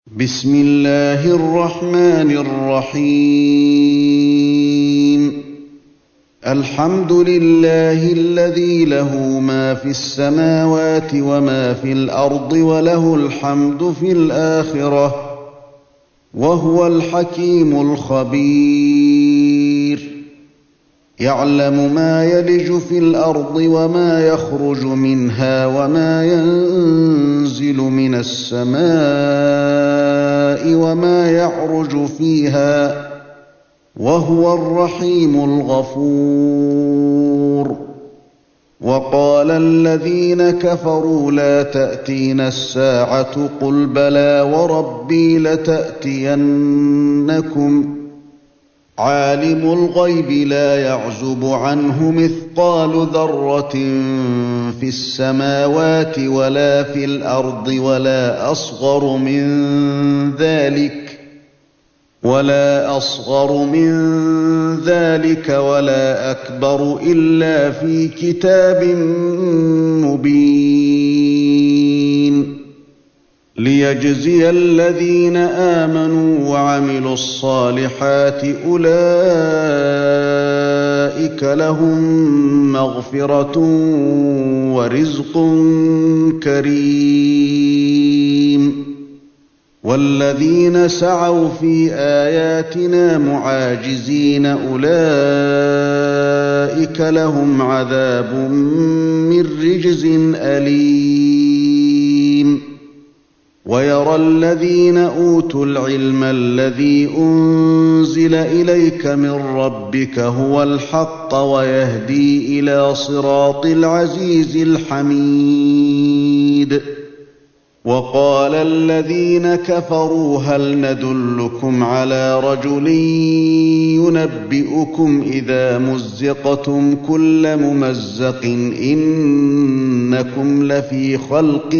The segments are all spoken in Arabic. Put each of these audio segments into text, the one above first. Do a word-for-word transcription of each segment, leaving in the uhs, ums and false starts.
بسم الله الرحمن الرحيم الحمد لله الذي له ما في السماوات وما في الأرض وله الحمد في الآخرة وهو الحكيم الخبير يعلم ما يلج في الأرض وما يخرج منها وما ينزل من السماء وما يعرج فيها وهو الرحيم الغفور وقال الذين كفروا لا تأتينا الساعة قل بلى وربي لتأتينكم عالم الغيب لا يعزب عنه مثقال ذرة في السماوات ولا في الأرض ولا أصغر من ذلك ولا أصغر من ذلك ولا أكبر إلا في كتاب مبين ليجزي الذين آمنوا وعملوا الصالحات أولئك لهم مغفرة ورزق كريم والذين سعوا في آياتنا معاجزين أولئك لهم عذاب من رجز أليم ويرى الذين أوتوا العلم الذي أنزل إليك من ربك هو الحق ويهدي إلى صراط العزيز الحميد وقال الذين كفروا هل ندلكم على رجل ينبئكم إذا مزقتم كل ممزق إنكم لفي خلق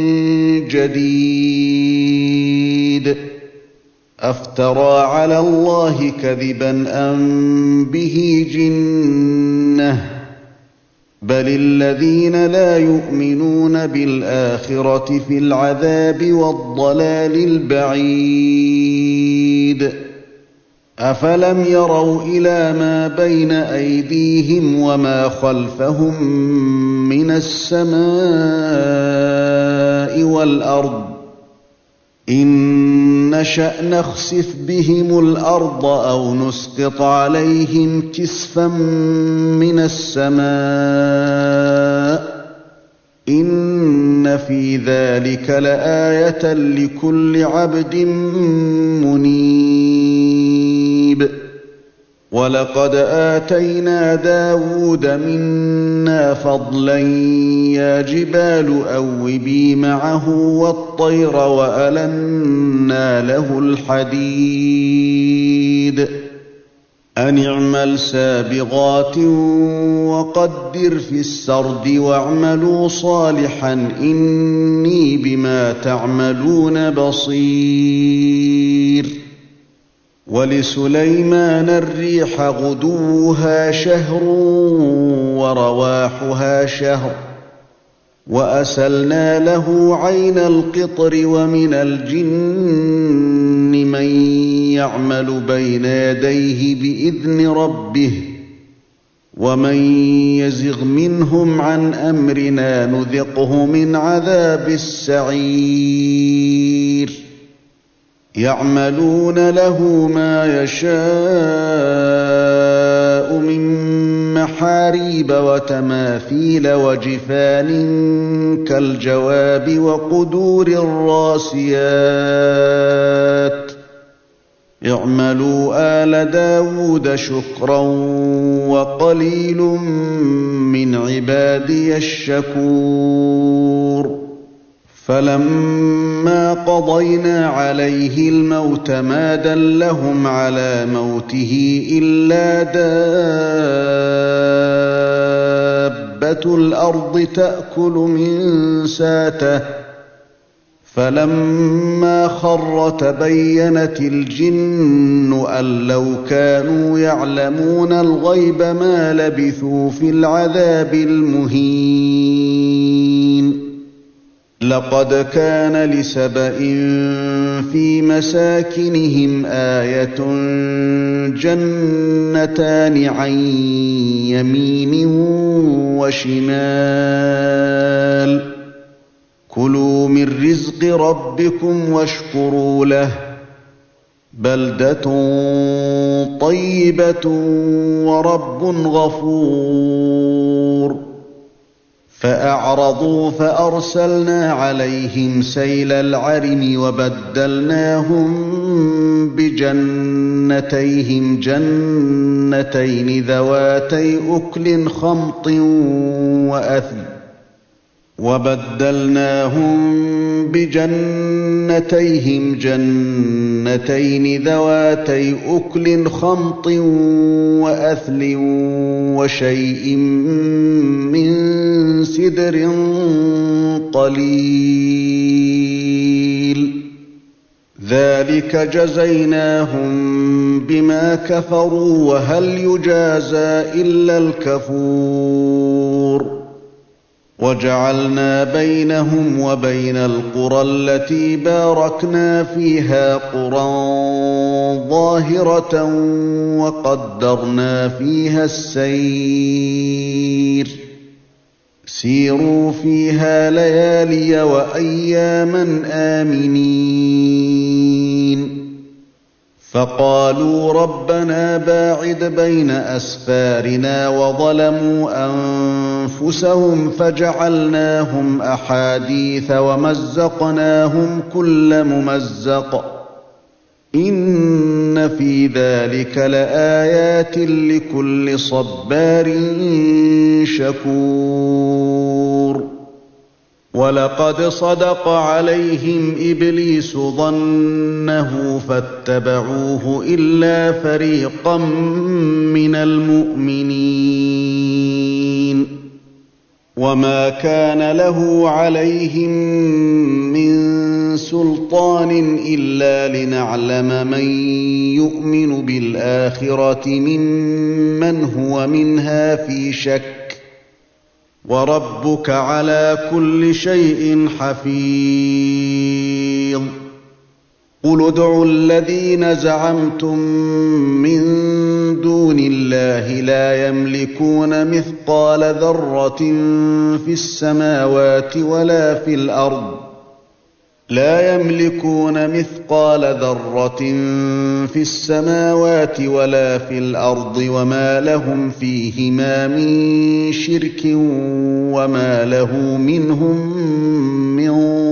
جديد أفترى على الله كذبا أم به جنة بل الذين لا يؤمنون بالآخرة في العذاب والضلال البعيد أفلم يروا إلى ما بين أيديهم وما خلفهم من السماء والأرض إن نشأ نخسف بهم الأرض أو نسقط عليهم كسفا من السماء إن في ذلك لآية لكل عبد منيب ولقد آتينا داود منا فضلا يا جبال أوبي معه والطير وألنا له الحديد أن اعمل سابغات وقدر في السرد واعملوا صالحا إني بما تعملون بصير ولسليمان الريح غدوها شهر ورواحها شهر وأسلنا له عين القطر ومن الجن من يعمل بين يديه بإذن ربه ومن يزغ منهم عن أمرنا نذقه من عذاب السعير يعملون له ما يشاء من محاريب وتماثيل وجفان كالجواب وقدور الراسيات اعملوا آل داود شكرا وقليل من عبادي الشكور فلما قضينا عليه الموت ما دلهم على موته إلا دابة الأرض تأكل من ساته فلما خر تبينت الجن أن لو كانوا يعلمون الغيب ما لبثوا في العذاب المهين لقد كان لسبإ في مساكنهم آية جنتان عن يمين وشمال كلوا من رزق ربكم واشكروا له بلدة طيبة ورب غفور فأعرضوا فأرسلنا عليهم سيل العرم وبدلناهم بجنتيهم جنتين ذواتي أكل خمط وأثل وبدلناهم بجنتيهم جنتين ذواتي أكل خمط وأثل وشيء من سدر قليل ذلك جزيناهم بما كفروا وهل يجازى إلا الكفور وجعلنا بينهم وبين القرى التي باركنا فيها قرى ظاهرة وقدرنا فيها السير سيروا فيها ليالي وأياما آمنين فقالوا ربنا باعد بين أسفارنا وظلموا أنفسهم فجعلناهم أحاديث ومزقناهم كل ممزق إن في ذلك لآيات لكل صبار شكور ولقد صدق عليهم إبليس ظنه فاتبعوه إلا فريقا من المؤمنين وما كان له عليهم من سلطان إلا لنعلم من يؤمن بالآخرة ممن هو منها في شك وربك على كل شيء حفيظ قل ادعوا الذين زعمتم من دون الله لا يملكون مثقال ذرة في السماوات ولا في الأرض لا يملكون مثقال ذرة في السماوات ولا في الأرض وما لهم فيهما من شرك وما له منهم من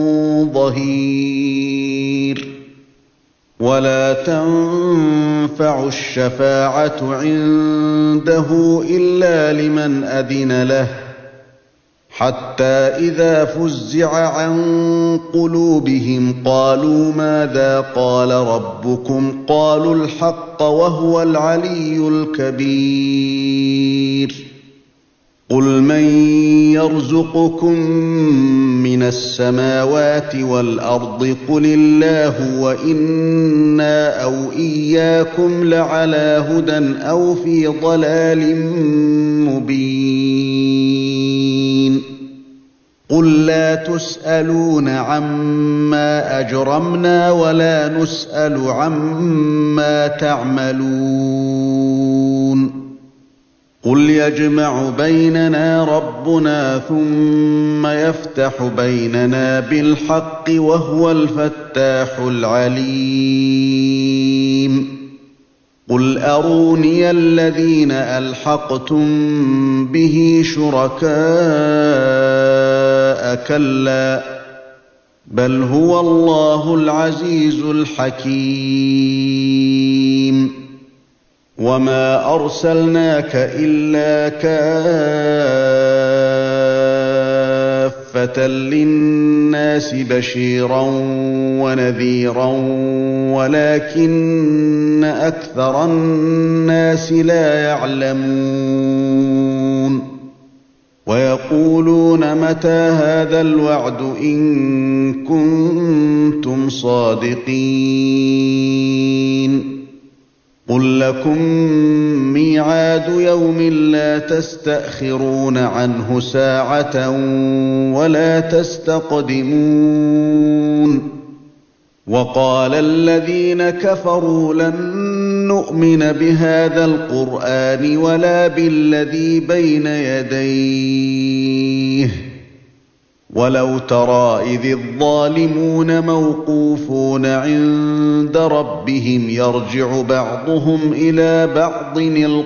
ظهير ولا تنفع الشفاعة عنده إلا لمن أذن له حتى إذا فزع عن قلوبهم قالوا ماذا قال ربكم قالوا الحق وهو العلي الكبير قل من يرزقكم من السماوات والأرض قل الله وإنا أو إياكم لعلى هدى أو في ضلال مبين قل لا تسألون عما أجرمنا ولا نسأل عما تعملون قل يجمع بيننا ربنا ثم يفتح بيننا بالحق وهو الفتاح العليم قل أروني الذين ألحقتم به شركاء كلا بل هو الله العزيز الحكيم وما أرسلناك إلا كافة للناس بشيرا ونذيرا ولكن أكثر الناس لا يعلمون ويقولون متى هذا الوعد إن كنتم صادقين قُل لَّكُم مِّيعَادُ يَوْمٍ لَّا تَسْتَأْخِرُونَ عَنْهُ سَاعَةً وَلَا تَسْتَقْدِمُونَ وَقَالَ الَّذِينَ كَفَرُوا لَن نُّؤْمِنَ بِهَٰذَا الْقُرْآنِ وَلَا بِالَّذِي بَيْنَ يَدَيْهِ وَلَوْ تَرَىٰ إِذِ الظَّالِمُونَ موقوفون عِندَ رَبِّهِمْ يَرْجِعُ بَعْضُهُمْ إِلَىٰ بَعْضٍ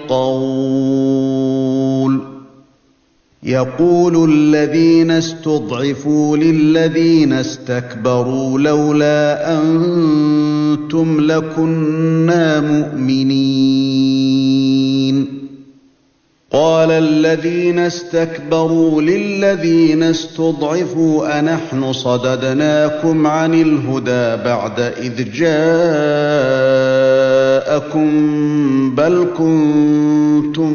الْقَوْلَ يَقُولُ الَّذِينَ اسْتُضْعِفُوا لِلَّذِينَ اسْتَكْبَرُوا لَوْلَا أَنتُمْ لَكُنَّا مُؤْمِنِينَ قَالَ الَّذِينَ اسْتَكْبَرُوا لِلَّذِينَ اسْتُضْعِفُوا أَنَحْنُ صَدَدْنَاكُمْ عَنِ الْهُدَىٰ بَعْدَ إِذْ جَاءَكُم بَلْ كُنتُم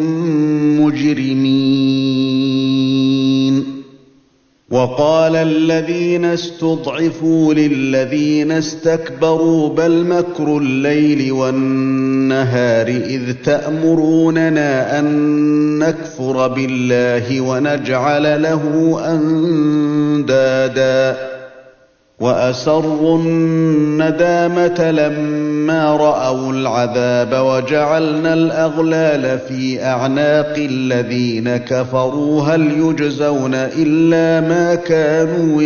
مُّجْرِمِينَ وَقَالَ الَّذِينَ اسْتُضْعِفُوا لِلَّذِينَ اسْتَكْبَرُوا بَلْ مَكْرُ اللَّيْلِ وَالنَّهَارِ إِذْ تَأْمُرُونَنَا أَن نَّكْفُرَ بِاللَّهِ وَنَجْعَلَ لَهُ أَندَادًا وَأَسَرُّوا النَّدَامَةَ لَمَّا رَأَوُا الْعَذَابَ وَجَعَلْنَا الْأَغْلَالَ فِي أَعْنَاقِ الَّذِينَ كَفَرُوا هَلْ يُجْزَوْنَ إِلَّا مَا كَانُوا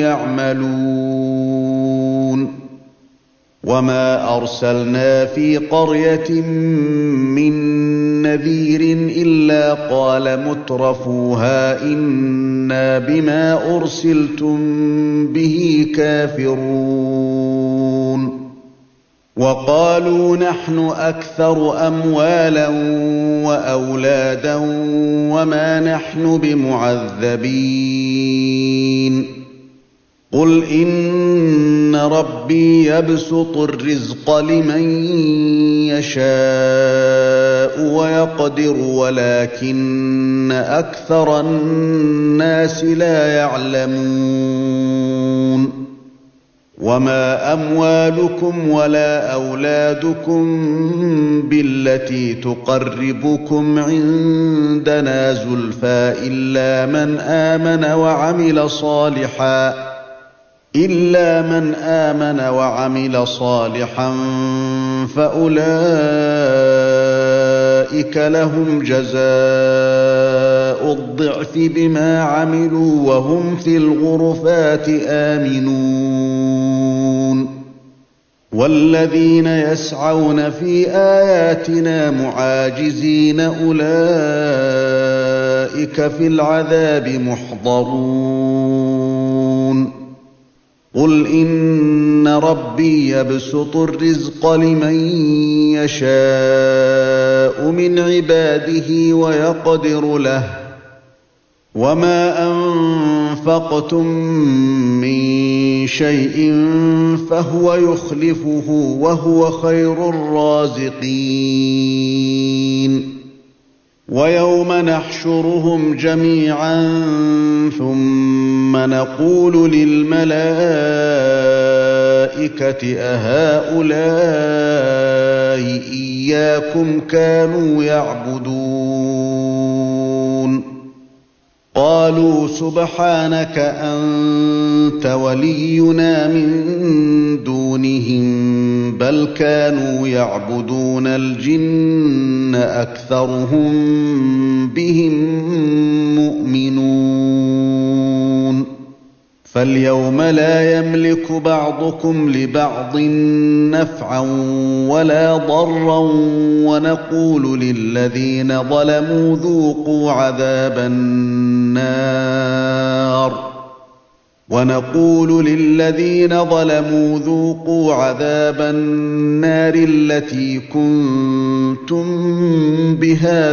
يَعْمَلُونَ وَمَا أَرْسَلْنَا فِي قَرْيَةٍ مِّن نَّذِيرٍ إِلَّا قَالَ مُتْرَفُوهَا إِنَّا بِمَا أُرْسِلْتُم بِهِ كَافِرُونَ وَقَالُوا نَحْنُ أَكْثَرُ أَمْوَالًا وَأَوْلَادًا وَمَا نَحْنُ بِمُعَذَّبِينَ قُلْ إِنَّ رَبِّي يَبْسُطُ الرِّزْقَ لِمَن يَشَاءُ وَيَقْدِرُ وَلَٰكِنَّ أَكْثَرَ النَّاسِ لَا يَعْلَمُونَ وَمَا أَمْوَالُكُمْ وَلَا أَوْلَادُكُم بِالَّتِي تُقَرِّبُكُمْ عِندَنَا زُلْفَىٰ إِلَّا مَنْ آمَنَ وَعَمِلَ صَالِحًا إِلَّا مَنْ آمَنَ وَعَمِلَ صَالِحًا فَأُولَٰئِكَ لَهُمْ جَزَاءُ الضِّعْفِ بِمَا عَمِلُوا وَهُمْ فِي الْغُرُفَاتِ آمِنُونَ وَالَّذِينَ يَسْعَوْنَ فِي آيَاتِنَا مُعَاجِزِينَ أُولَٰئِكَ فِي الْعَذَابِ مُحْضَرُونَ قُلْ إِنَّ رَبِّي يَبْسُطُ الرِّزْقَ لِمَن يَشَاءُ مِنْ عِبَادِهِ وَيَقْدِرُ لَهُ وَمَا أَنفَقْتُم مِّن شَيْءٍ فَهُوَ يُخْلِفُهُ وَهُوَ خَيْرُ الرَّازِقِينَ وَيَوْمَ نَحْشُرُهُمْ جَمِيعًا ثُمَّ نَقُولُ لِلْمَلَائِكَةِ أَهَٰؤُلَاءِ إِيَّاكُمْ كَانُوا يَعْبُدُونَ قَالُوا سُبْحَانَكَ أَنتَ وَلِيُّنَا مِن دُونِهِم بَلْ كَانُوا يَعْبُدُونَ الْجِنَّ أَكْثَرُهُم بِهِم مُّؤْمِنُونَ فَالْيَوْمَ لَا يَمْلِكُ بَعْضُكُمْ لِبَعْضٍ نَّفْعًا وَلَا ضَرًّا وَنَقُولُ لِلَّذِينَ ظَلَمُوا ذُوقُوا عَذَابَ النَّارِ وَنَقُولُ لِلَّذِينَ ظَلَمُوا ذُوقُوا عَذَابَ النَّارِ الَّتِي كُنتُم بِهَا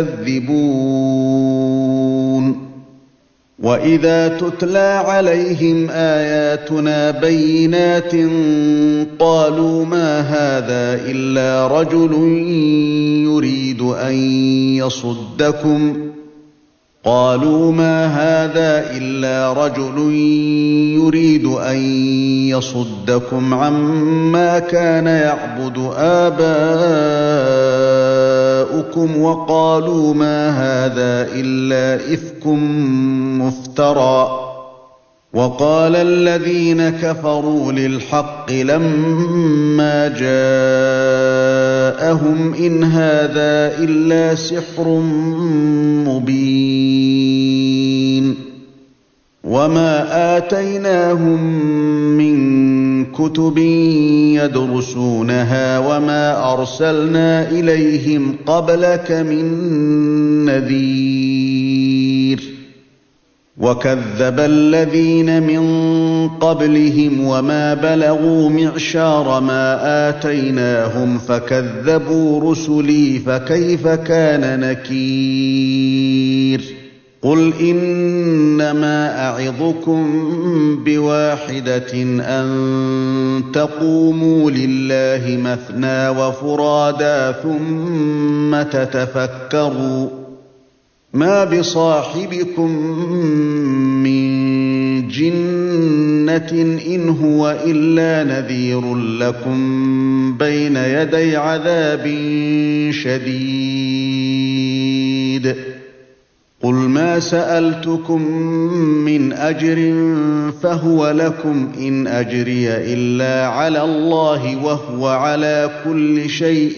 تُكَذِّبُونَ وَإِذَا تُتْلَىٰ عَلَيْهِمْ آيَاتُنَا بَيِّنَاتٍ قَالُوا مَا هَٰذَا إِلَّا رَجُلٌ يُرِيدُ أَن يَصُدَّكُمْ قالوا ما هذا إلا رجل يريد أن يصدكم عما كان يعبد آباؤكم وقالوا ما هذا إلا إفك مفترى وقال الذين كفروا للحق لما جاءهم إن هذا إلا سحر مبين وما آتيناهم من كتب يدرسونها وما أرسلنا إليهم قبلك من نذير وكذب الذين من قبلهم وما بلغوا معشار ما آتيناهم فكذبوا رسلي فكيف كان نكير قل إنما أعظكم بواحدة أن تقوموا لله مثنى وفرادا ثم تتفكروا ما بصاحبكم من جنة إن هو إلا نذير لكم بين يدي عذاب شديد قل ما سألتكم من أجر فهو لكم إن أجري إلا على الله وهو على كل شيء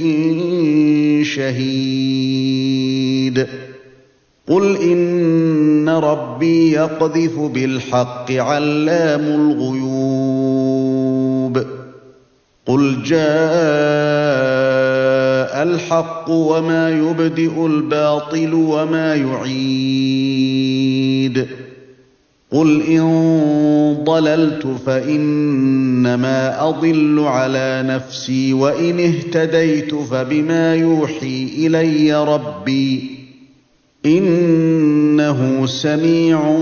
شهيد قل إن ربي يقذف بالحق علام الغيوب قل جاء الحق وما يبدئ الباطل وما يعيد قل إن ضللت فإنما أضل على نفسي وإن اهتديت فبما يوحي إلي ربي إنه سميع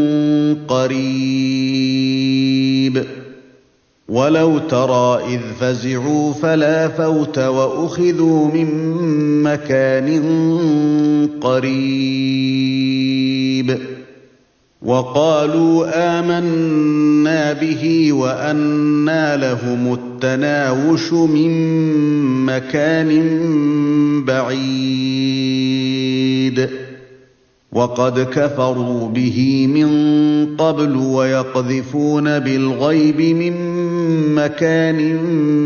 قريب ولو ترى إذ فزعوا فلا فوت وأخذوا من مكان قريب وقالوا آمنا به وأنى لهم التناوش من مكان بعيد وقد كفروا به من قبل ويقذفون بالغيب من مكان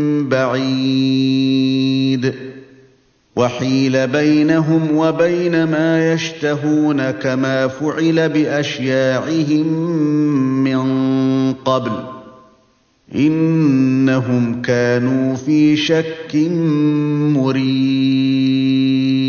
بعيد وحيل بينهم وبين ما يشتهون كما فعل بأشياعهم من قبل إنهم كانوا في شك مريب